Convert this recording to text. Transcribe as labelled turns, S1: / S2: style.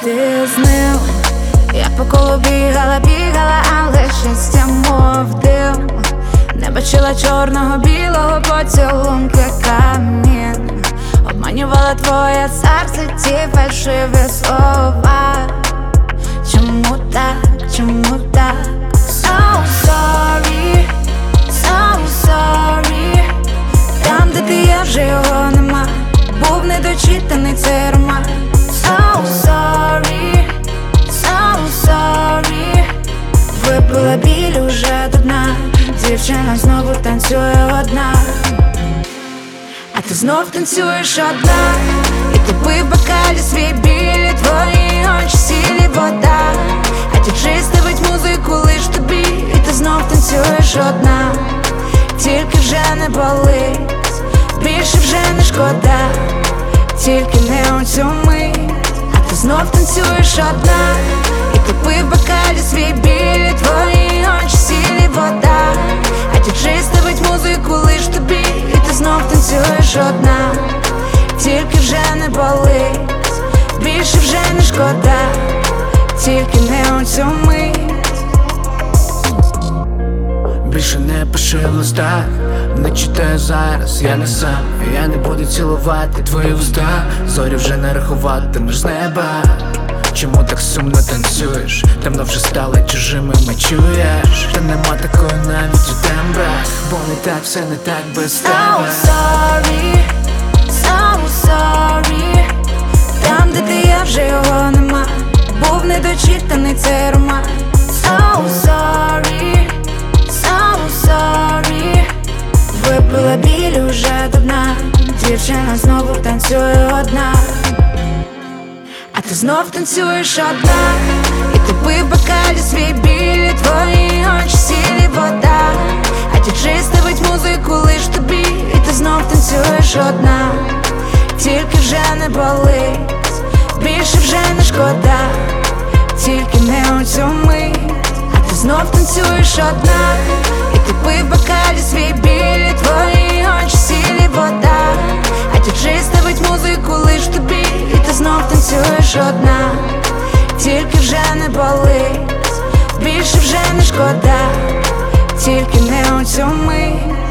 S1: ти з ним. Я по колу бігала, але щастя мов дим. Не бачила чорного, білого поцілунки камінь. Обманювала твоє серце, ті фальшиві слова. Чому так, чому так? So sorry, so sorry. Там, де ти є, вже його нема. Був недочитаний цей роман. So sorry, so sorry. Випила біль уже до дна. Дівчина знову танцює одна. А ти знов танцюєш одна. І тупий в бокалі свій білі, твої очі сілі вода. А діджей ставить музику лиш тобі, і ти знов танцюєш одна. Тільки вже не болить, більше вже не шкода. Тільки не у цю мить. А ти знов танцюєш одна. І тупий в бокалі свій білі, твої очі сілі вода. А діджей ставить музику лиш тобі, і ти знов танцюєш одна. Тільки вже не болить, більше вже не шкода. Тільки не у цю мить.
S2: Більше не пиши в листах, не читаю зараз, я не сам. Я не буду цілувати твої вуста. Зорі вже не рахуватимеш з неба. Чому так сумно танцюєш? Темно вже стали чужими, ми чуєш. Та нема такої навіть у тембра, бо не так, все не так без тебе.
S1: So sorry, so sorry. Там, де ти є, вже його нема. Був недочитаний цей роман. So sorry, so sorry. Випила біль уже до дна. Дівчина знову танцює одна. А ти знов танцюєш одна. І тупий в бокалі свій білі, твої очі сілі вода. А діджей ставить музику лиш тобі, і ти знов танцюєш одна. Тільки вже не болить, більше вже не шкода. Тільки не у цю мить. А ти знов танцюєш одна. І тупий в бокалі свій білі, твої очі сілі вода. А діджей ставить музику лиш тобі, і ти знов танцюєш одна. Тільки вже не болить, більше вже не шкода. Тільки не у цю мить.